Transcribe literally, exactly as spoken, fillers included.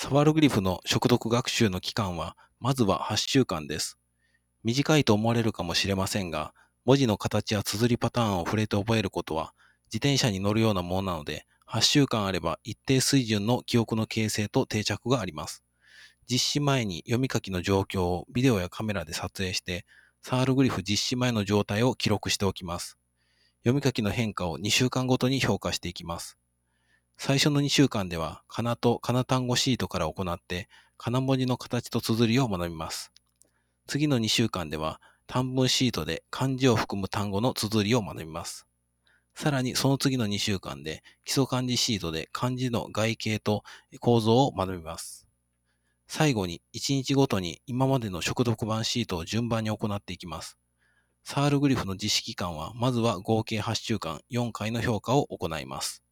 サワルグリフの熟読学習の期間は、まずははっしゅうかんです。短いと思われるかもしれませんが、文字の形や綴りパターンを触れて覚えることは、自転車に乗るようなものなので、はっしゅうかんあれば一定水準の記憶の形成と定着があります。実施前に読み書きの状況をビデオやカメラで撮影して、サワルグリフ実施前の状態を記録しておきます。読み書きの変化をにしゅうかんごとに評価していきます。最初のにしゅうかんでは、かなとかな単語シートから行って、かな文字の形と綴りを学びます。次のにしゅうかんでは、短文シートで漢字を含む単語の綴りを学びます。さらにその次のにしゅうかんで、基礎漢字シートで漢字の外形と構造を学びます。最後にいちにちごとに今までの熟読版シートを順番に行っていきます。サワルグリフの実施期間は、まずは合計はっしゅうかん、よんかいの評価を行います。